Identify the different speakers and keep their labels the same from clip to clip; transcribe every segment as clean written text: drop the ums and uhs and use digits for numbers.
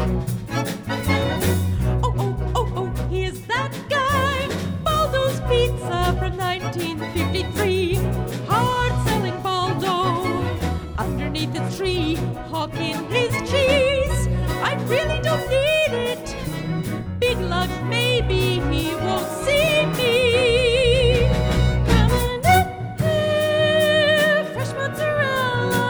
Speaker 1: Here's that guy, Baldo's Pizza from 1953. Hard-selling Baldo, underneath the tree, hawking his cheese. I really don't need it. Big love, maybe he won't see me. Coming up here, fresh mozzarella.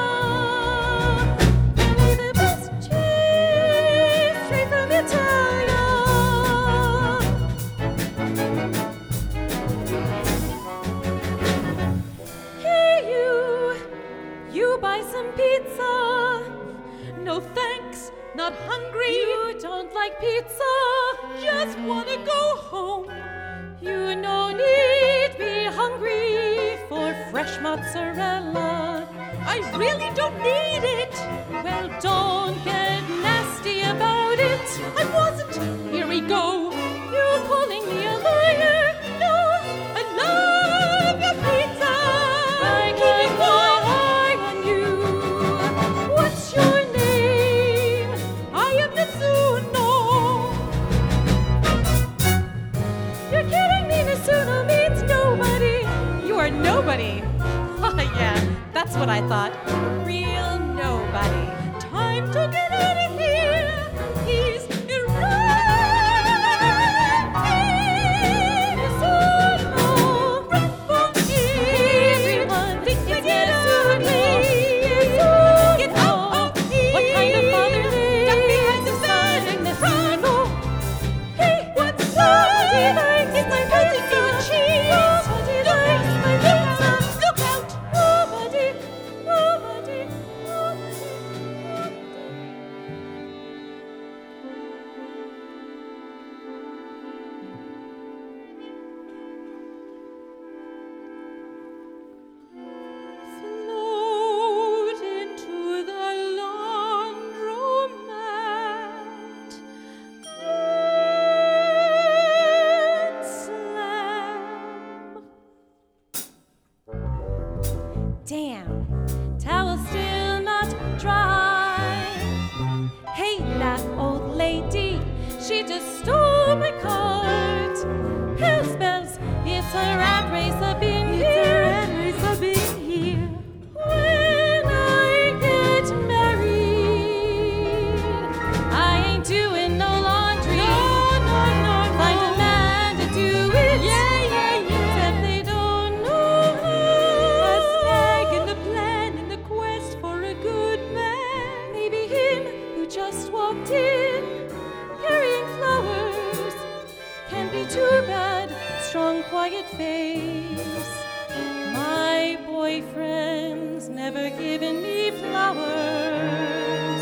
Speaker 1: Only the best cheese, straight from Italia. Here you buy some pizza. No thanks, not hungry. You don't like pizza, just wanna go home. You no need be hungry for fresh mozzarella. I really don't need it. Well, don't get nasty about it. I wasn't. Here we go. You're calling me a liar. No, I love your pizza. I'm keeping my eye on you. What's your name? I am Natsuno. You're kidding me, Natsuno means nobody. You are nobody. Yeah, that's what I thought. Real nobody. Time to get out of here. He's erratic. Natsuno, Rinpoche. Everyone thinks it's Natsuno. Get out of here. What kind of father duck behind the bed? Natsuno. Hey, what's that? It's my potato and cheese. Look, my pizza. Look out. Nobody. Float into the laundromat. Grand slam. Damn, towel still not dry. Hey, that old lady, she just stole my cart. Hell spells, it's a rat race up in here. When I get married, I ain't doing no laundry. No. Find a man to do it. Yeah. Except they don't know how. A snag in the plan, in the quest for a good man. Maybe him who just walked in, carrying flowers. Can't be too bad, strong, quiet face. My boyfriend's never given me flowers.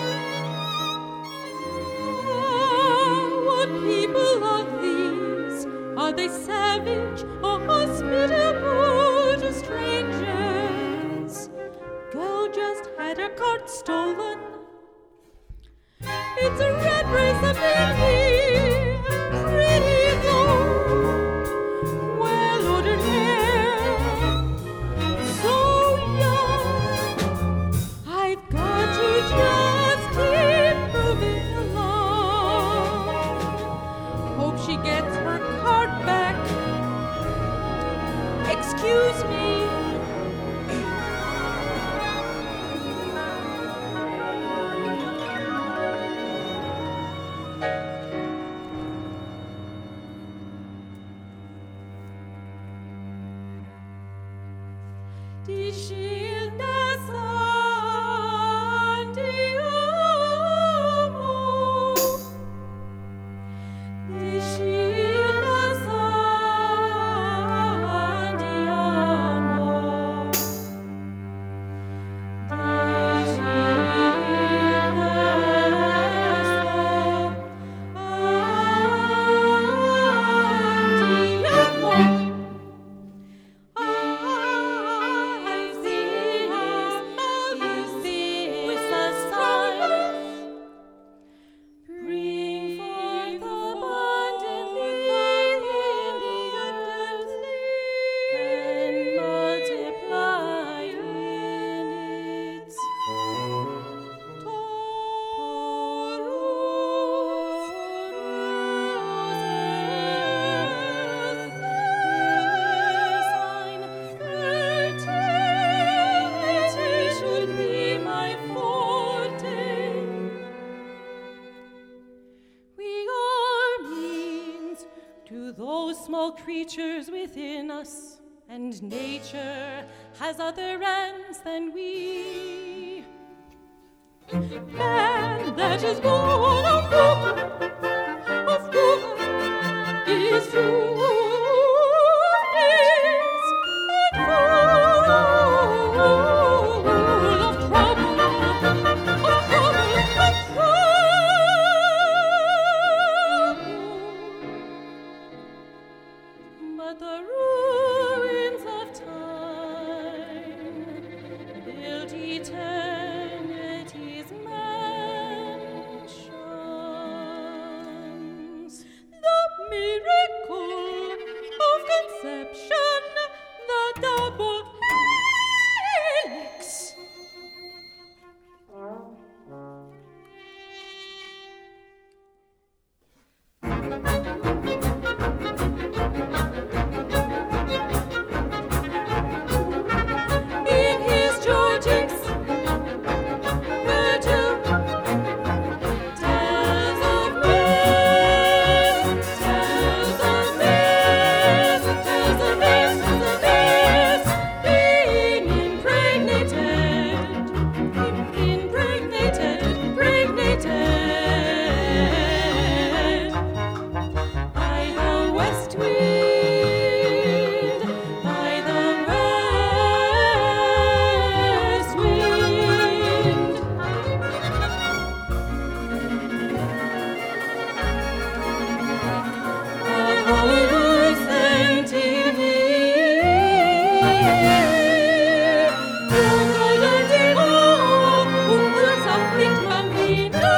Speaker 1: What people are these? Are they savage or hospitable to strangers? Girl just had her cart stolen. It's a rat race up in here. Pretty though. Well-ordered hair. So young. I've got to just keep moving along. Hope she gets her cart back. Excuse me. small creatures within us, and nature has other ends than we. And that is born of woman is full of days and full of trouble, But the ruins of time built eternity's mansions. The miracle of conception, the double helix. In his Georgics, Virgil tells of men, tells of men, tells of this, being impregnated by the west wind, by the west wind. Apollo sent in here, something bambino.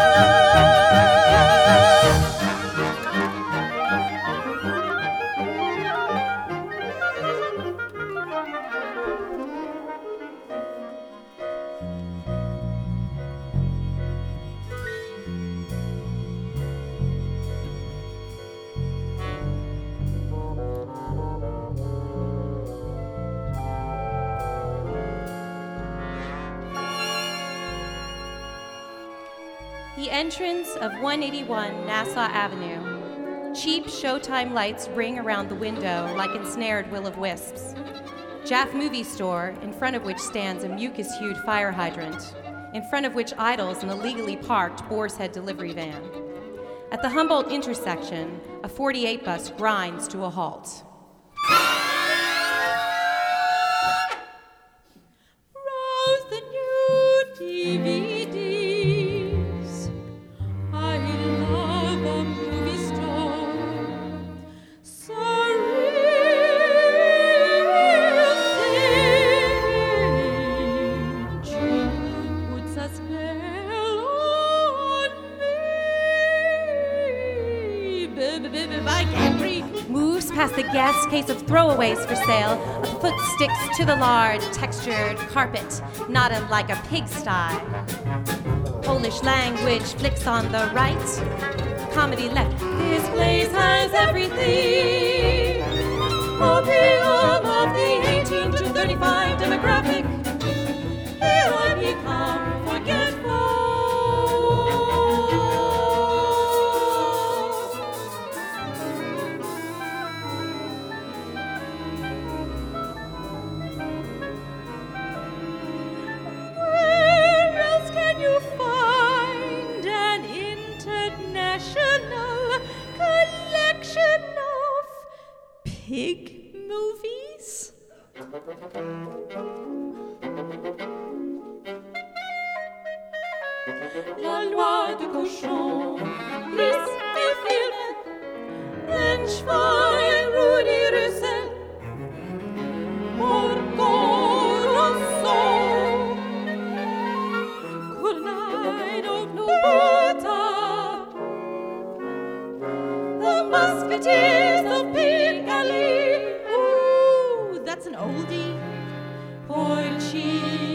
Speaker 1: The entrance of 181 Nassau Avenue. Cheap Showtime lights ring around the window like ensnared will-o'-wisps. Jaff Movie Store, in front of which stands a mucus-hued fire hydrant, in front of which idles an illegally parked Boar's Head delivery van. At the Humboldt intersection, a 48 bus grinds to a halt. Browse the new DVDs. I love a movie store. Surreal thing puts a spell on me. I can't breathe. Moves past the gas case of throwaways for sale. A foot sticks to the lard, textured carpet, not unlike a pigsty. Polish language flicks on the right. Comedy left. This place has everything. Opium of the 18 to 35 demographic. Here I become forgetful. Where else can you find an international collection of pig movies? La loi du cochon, Bliss et Film, Rennschwein, Rudi Rüssel, Porco Rosso, Cournaille of Nubota, The Musketeers of Piccadilly. Ooh, that's an oldie. Boiled cheese.